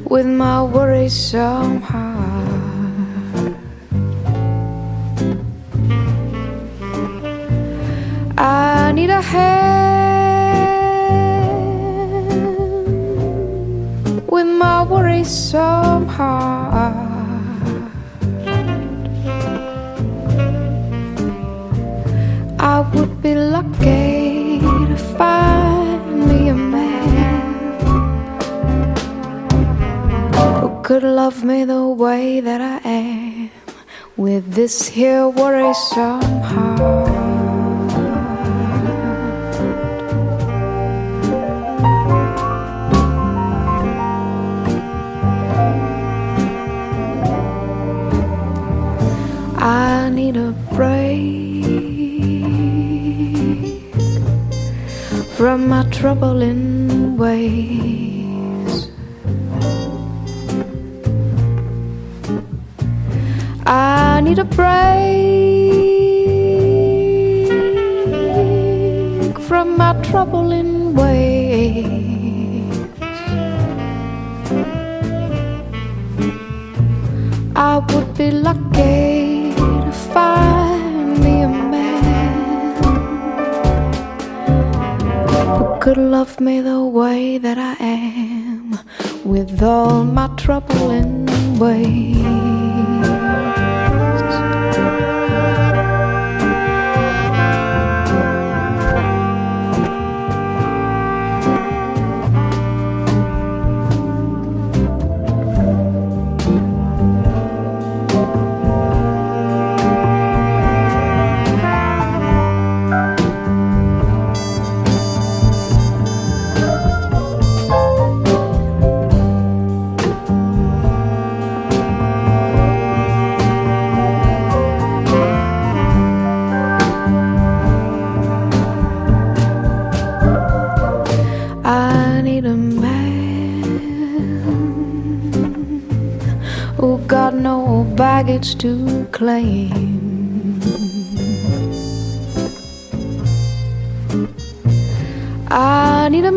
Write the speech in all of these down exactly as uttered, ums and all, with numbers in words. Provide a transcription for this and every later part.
with my worrisome heart. I need a hand with my worrisome heart. I would be lucky to find me a man who could love me the way that I am, with this here worrisome heart. I need a break from my troubling ways. I need a break from my troubling ways. I would be lucky to find me a man who could love me the way that I am, with all my troubling ways. I need a man who got no baggage to claim. I need a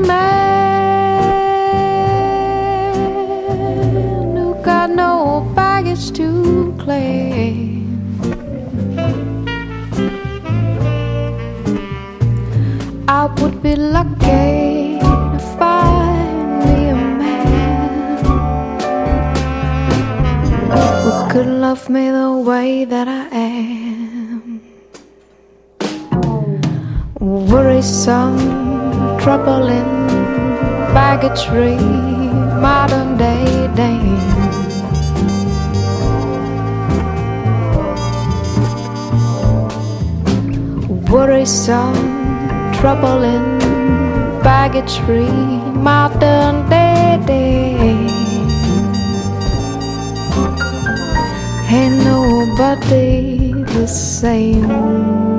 man who got no baggage to claim. I would be lucky to find me a man who could love me the way that I am. Worrisome, troubling, baggage-free, modern-day dame. Worrisome, troubling, baggage-free, modern-day dame. Ain't nobody the same.